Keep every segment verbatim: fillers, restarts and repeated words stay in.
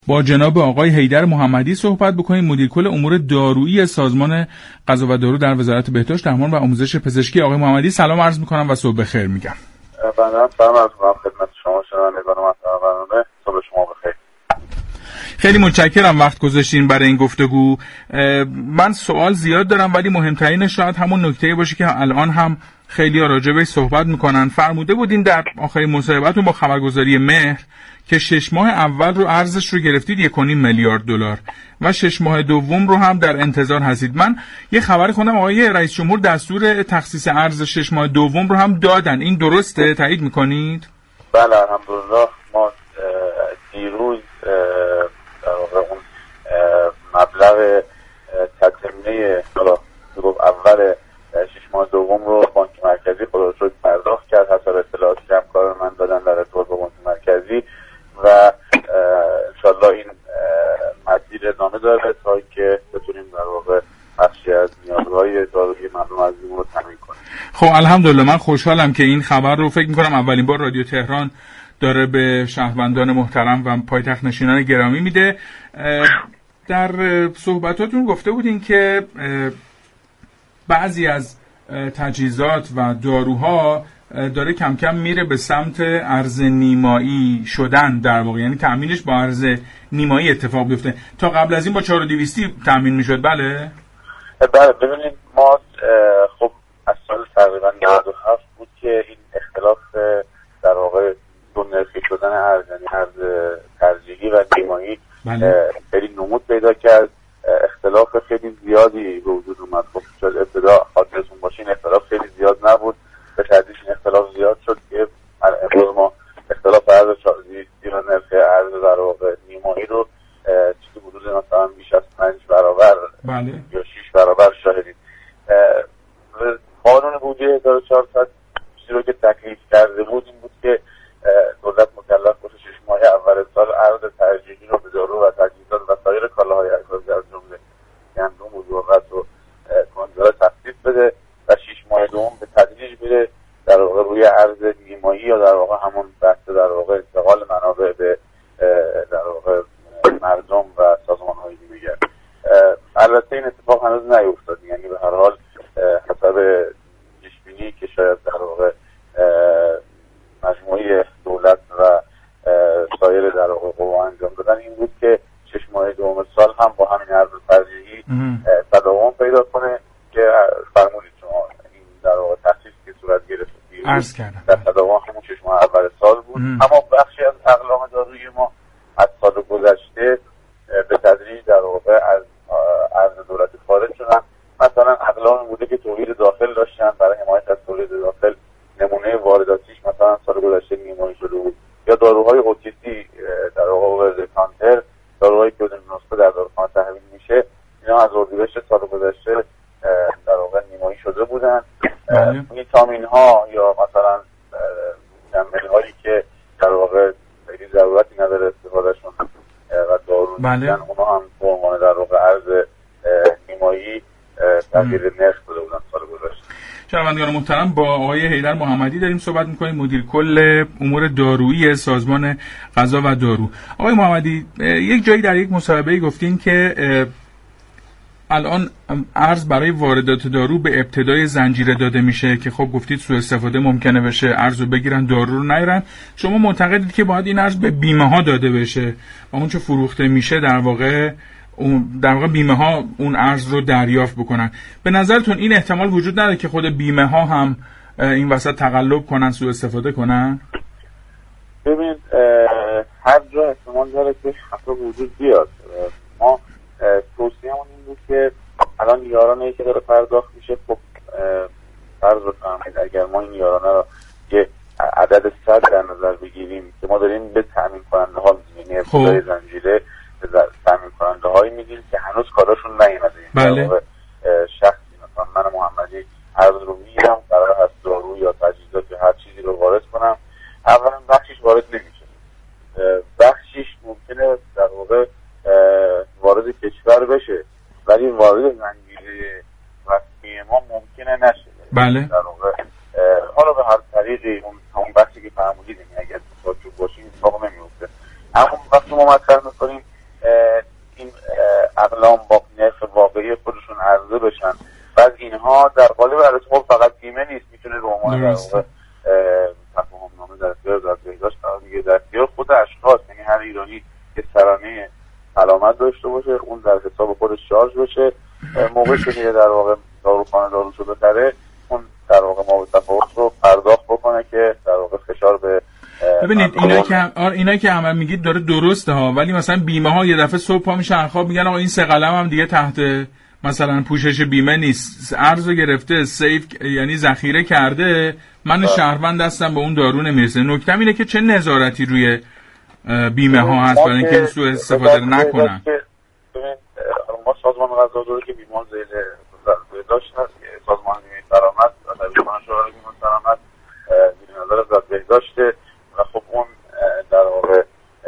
با جناب آقای حیدر محمدی صحبت بکنیم، مدیر کل امور دارویی سازمان غذا و دارو در وزارت بهداشت، درمان و آموزش پزشکی. آقای محمدی سلام عرض میکنم و صبح بخیر میگم. بنده سلام عرض میکنم خدمت شما شنوندگان محترم برنامه. صبح شما بخیر. خیلی متشکرم وقت گذاشتین برای این گفتگو. من سوال زیاد دارم ولی مهمترینش شاید همون نکته‌ای باشه که الان هم خیلی‌ها راجع بهش صحبت میکنن. فرموده بودین در آخرین مصاحبه‌تون با خبرگزاری مهر که شش ماه اول رو ارزش رو گرفتید یک و نیم میلیارد دلار و شش ماه دوم رو هم در انتظار هستید. من یه خبری خوندم آقای رئیس جمهور دستور تخصیص ارز شش ماه دوم رو هم دادن. این درسته؟ تایید میکنید؟ بله الحمدلله. ما دیروز در واقع اون مبلغ تتمه حالا اول شش ماه دوم رو بانک مرکزی خدا رو شکر پرداخت کرد. حسب اطلاعاتی که همکاران من دادن در ارتباط با بانک مرکزی و انشالله این مسیر ادامه داره تا که بتونیم در واقع بخشی از نیازهای دارویی مردم عزیزمون رو تامین کنیم. خب الحمدلله. من خوشحالم که این خبر رو فکر میکنم اولین بار رادیو تهران داره به شهروندان محترم و پایتخت نشینان گرامی میده. در صحبتاتون گفته بودین که بعضی از تجهیزات و داروها داره کم کم میره به سمت ارز نیمایی شدن، در واقع یعنی تأمینش با ارز نیمایی اتفاق بیفته. تا قبل از این با چهار و دویستی تأمین میشد. بله بله ببینید ما خب از سال تقریبا نود و هفت بود که این اختلاف در واقع دو نرخی شدن ارز، یعنی ارز ترجیحی و نیمایی خیلی نمود پیدا کرد. اختلاف خیلی زیادی به وجود اومد. خب شاید ابتدا خاطرتون باشه این اختلاف خیلی زیاد نبود، به تدریج این اختلاف زیاد شد که امروز ما اختلاف ارز چهارصد و نرخ ارز در واقع نیمایی رو چیزی حدود مثلا بیش از پنج برابر بله. یا شش برابر شاهدید. قانون بودجه هزار و چهارصد چیزی رو که تکلیف کرده بود این بود که دولت مکلف باشه شش ماه اول سال ارز ترجیحی رو به دارو و تجهیزات و سایر کالاهای اساسی از جمله گندم و ذرت و کنجد تخفیف بده و شش ماه دوم به تدریج میره در واقع روی ارز نیمایی یا در واقع همون بحث در واقع انتقال منابع به در واقع مردم و سازمان‌های دیگر. البته این اتفاق هنوز نیفتاد، یعنی به هر حال حسب پیش‌بینی که شاید در واقع مجموعه دولت و سایر در واقع قوا انجام دادن این بود که شش ماه دوم سال هم با همین ارز ترجیحی تداوم پیدا کنه که فرمودید شما این در واقع تخصیص که صورت گرفت عرض کردم در تداوم همون شش ماه اول سال بود. ام. اما بخشی از اقلام دارویی ما از سال گذشته به تدریج در واقع از ارز دولتی خارج شدن. مثلا اقلام بوده که تولید داخل داشتن، برای حمایت از تولید داخل نمونه وارداتیش مثلا سال گذشته نیمایی شده بود، یا داروهای اوتیسی در واقع ورد کانتر، داروهایی که بدون نسخه در داروخانه تحویل میشه، اینا از اردیبهشت سال گذشته در واقع نیمایی شده بودن. ویتامین ها یا مثلا کمبل هایی که در واقع خیلی ضرورتی نداره استفادهشون و دارو بله. اونا هم به عنوان در واقع ارز نیمایی تغییر نرخ داده بودن سال گذشته. شنوندگان محترم، با آقای حیدر محمدی داریم صحبت می‌کنیم، مدیر کل امور دارویی سازمان غذا و دارو. آقای محمدی، یک جایی در یک مصاحبه‌ای گفتین که الان ارز برای واردات دارو به ابتدای زنجیره داده میشه که خب گفتید سوء استفاده ممکنه بشه، ارز رو بگیرن دارو رو نگیرن. شما معتقدید که باید این ارز به بیمه ها داده بشه و اون چه فروخته میشه در واقع در واقع بیمه ها اون ارز رو دریافت بکنن. به نظرتون این احتمال وجود نداره که خود بیمه ها هم این وسط تقلب کنن، سوء استفاده کنن؟ ببینید هر جا احتمال داره که خطا وجود بیاد. ما توصیه‌مون این بود که الان یارانه‌ای که داره پرداخت میشه، خب فرض بفرمایید اگر ما این یارانه رو یه عدد صد در نظر بگیریم که ما داریم به تامین کننده ها میدیم، یعنی ابتدای زنجیره به تامین کننده هایی میدیم که هنوز کاراشون نیومده. بله. شخصی مثلا من محمدی ارز رو میگیرم، قرار هست دارو یا تجهیزات یا هر چیزی رو وارد کنم، اولا بخشش وارد نمیشه، بخشش ممکنه در واقع وارد کشور بشه ولی وارد زنجیره وسیع ما ممکنه نشه. بله. در واقع حالا به هر طریقی اون همون بخشی که فرمودید اگر توجه باشیم اتفاق نمیفته. اما وقتی ما مطرح میکنیم این اقلام با نرخ واقعی خودشون عرضه بشن. بعد اینها در قالب البته خب فقط بیمه نیست، میتونه به عنوان در واقع تفاهم نامه در اختیار وزارت بهداشت قرار بگیره، در اختیار خود اشخاص، یعنی هر ایرانی که سرانه علامت داشته باشه اون در حساب خودش شارژ بشه، موقعی که در واقع داروخانه داروشو بخره اون در واقع ما به تفاوت رو پرداخت بکنه که در واقع فشار به ببینید اینایی که آره اینایی که عمل میگید داره درسته ها، ولی مثلا بیمه ها یه دفعه صبح پا میشن خواب میگن آقا این سه قلم هم دیگه تحت مثلا پوشش بیمه نیست، ارزو گرفته سیف یعنی ذخیره کرده، من شهروند هستم به اون دارو نمیرسه. نکته اینه که چه نظارتی روی بیمه ها هست برای اینکه این سوء استفاده نکنن. ببین ما سازمان غذا داره که بیمه زیر بهداشت هست، سازمان بیمه سلامت و بیمه شورای بیمه سلامت زیر نظر وزارت بهداشت و خب اون در واقع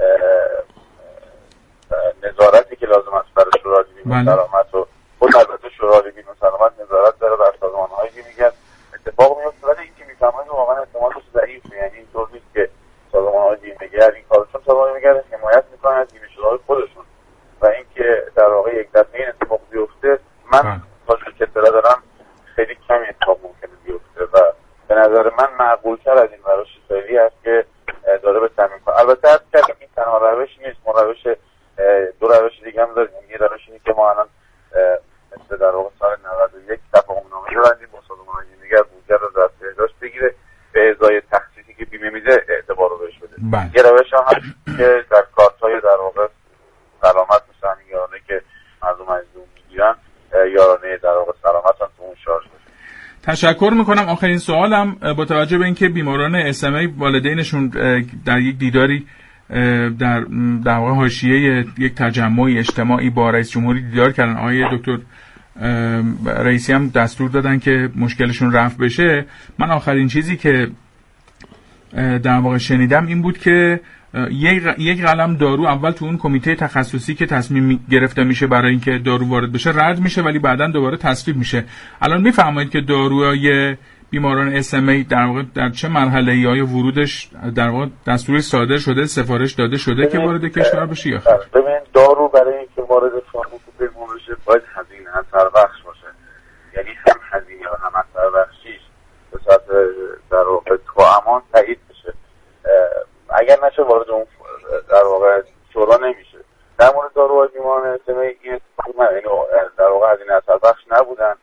نظارتی که لازم است برای شورای بیمه سلامت و خود البته شورای بیمه سلامت نظارت داره بر سازمان‌هایی که میگن اتفاق میفته، ولی این که میفهمن واقعا احتمالش ضعیفه. یعنی اینطور نیست که سازمان‌های بیمه‌گر این کارو، چون سازمان بیمه‌گر حمایت میکنن از بیمه شده‌های خودشون و اینکه در واقع یک دفعه این اتفاق بیفته، من تا جایی که اطلاع دارم خیلی کمی اتفاق ممکنه بیفته و به نظر من معقول‌تر از این روش فعلی است که داره به تامین کنه. البته این تنها روش نیست، ما روش دو روش دیگه هم داریم. یه روش اینه که ما الان مثل در واقع سال نود و یک تفاهم‌نامه ببندیم با سازمان بیمه‌گر بودجه رو در بهداشت بگیره به ازای تخصیصی که بیمه میده اعتبار رو بهش بده. یه روش هم هست که در کارت‌های در واقع سلامت مثل همین یارانه که مردم از اون میگیرن یارانه در واقع سلامت هم تو اون شارژ بشه. تشکر میکنم. آخرین سوالم با توجه به اینکه بیماران اس ام ای والدینشون در یک دیداری در در واقع حاشیه یک تجمع اجتماعی با رئیس جمهوری دیدار کردن، آقای دکتر رئیسی هم دستور دادن که مشکلشون رفع بشه. من آخرین چیزی که در واقع شنیدم این بود که یک قلم دارو اول تو اون کمیته تخصصی که تصمیم گرفته میشه برای اینکه دارو وارد بشه رد میشه، ولی بعداً دوباره تصویب میشه. الان میفهمید که داروهای بیماران اس ام ای در واقع در چه مرحله‌ای آیا ورودش در واقع دستور صادر شده، سفارش داده شده که وارد کشور بشه یا خیر؟ ببین دارو برای اینکه وارد فارماکوپی بشه باید هزینه اثر بخش باشه، یعنی هم هزینه و هم اثر بخشیش به صورت در واقع توامان تایید بشه. اگر نشه وارد اون در واقع شورا نمیشه. در مورد داروهای بیماران اس ام ای این در واقع هزینه اثر بخش نبودن.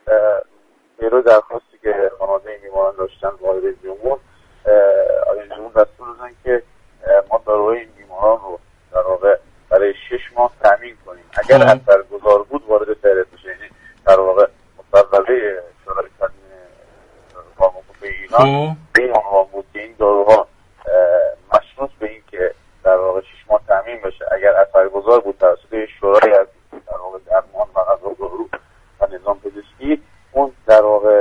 پیرو درخواستی که خانواده این بیماران داشتن با آقای جمهور، آقای جمهور دستور دادن که ما داروهای این بیماران رو در واقع برای شش ماه تامین کنیم. اگر اثرگذار بود وارد فهرست بشه، یعنی در واقع مصوبه شورای تامین فارماکوپی ایران به این عنوان بود که این داروها مشروط به این که در واقع شش ماه تامین بشه. اگر اثرگذار بود توسط شورای از در واقع درمان و غذا دارو و نظام پزشکی، اون در واقع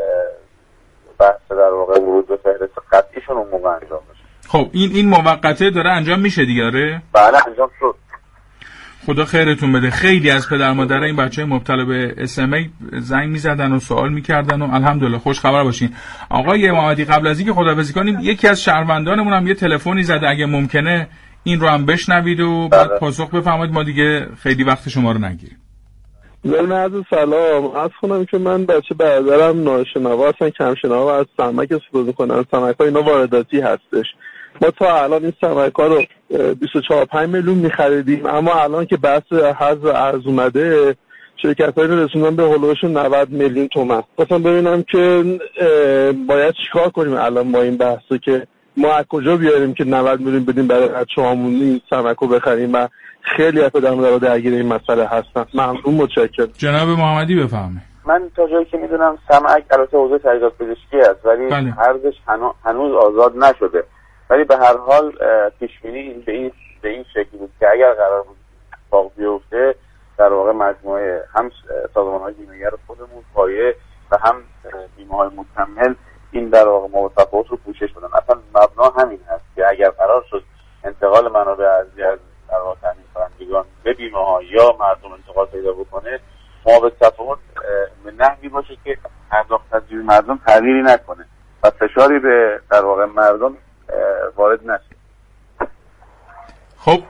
بحث در واقع ورود به فهرست قطعیشون اون موقع انجام بشه. خب این این موقته داره انجام میشه دیگه؟ آره بله انجام شد. خدا خیرتون بده. خیلی از پدر مادر این بچه مبتلا به اس ام ای زنگ میزدن و سوال میکردن و الحمدلله خوش خبر باشین. آقای محمدی قبل از اینکه خداحافظی کنیم یکی از شهروندانمون هم یه تلفنی زده، اگه ممکنه این رو هم بشنوید و بعد بله. پاسخ بفرمایید، ما دیگه خیلی وقت شما رو نگیریم. ضمن عرض سلام از خونم که من بچه برادرم ناشنوا هستن، کم شنوا و از سمک استفاده میکنن. سمک ها اینا وارداتی هستش. ما تا الان این سمک ها رو بیست و چهار پنج میلیون میخریدیم، اما الان که بحث حظ ارز اومده شرکت هایی رو رسوندن به هلوش نود میلیون تومان. مثلا ببینم که باید چیکار کنیم الان با این بحثو که ما از کجا بیاریم که نود میلیون بدیم برای بچه‌هامون این سمک رو بخریم و خیلی از پدرمادرها درگیر این مسئله هستن. ممنون، متشکرم. جناب محمدی بفرمایید. من تا جایی که میدونم سمک البته حوزه تحقیقات پزشکی است ولی بله. ارزش هنو... هنوز آزاد نشده، ولی به هر حال پیش بینی به این به این شکل بود که اگر قرار بود اتفاق بیفته در واقع مجموعه هم سازمان‌های بیمه‌گر خودمون پایه و هم بیمه‌های مکمل این در واقع موثقات رو پوشش بدن. اصلا مبنا همین هست که اگر قرار شد انتقال منابع ارزی از در واقع تامین کنندگان به بیمه‌ها یا مردم انتقال پیدا بکنه، ما به تفاوت به نحوی باشه که پرداخت تجربی مردم تغییری نکنه و فشاری به در واقع مردم وارد نشه. خب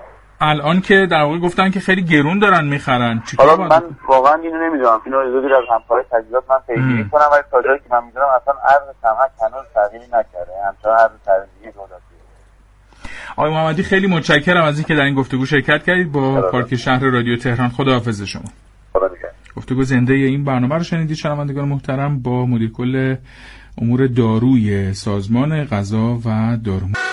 الان که در واقع گفتن که خیلی گرون دارن میخرن. حالا من واقعا اینو نمیدونم، اینو اجازه از همکارای تجهیزات من پیگیری کنم، ولی تا جایی که من میدونم اصلا ارز سمک هنوز تغییری نکرده، همچنان ارز طبیعی دولتی. آقای محمدی خیلی متشکرم از اینکه در این گفتگو شرکت کردید با پارک شهر رادیو تهران. خداحافظ شما. خدا نگهدار. گفتگو زنده این برنامه رو شنیدید شنوندگان محترم با مدیر کل امور داروی سازمان غذا و دارو.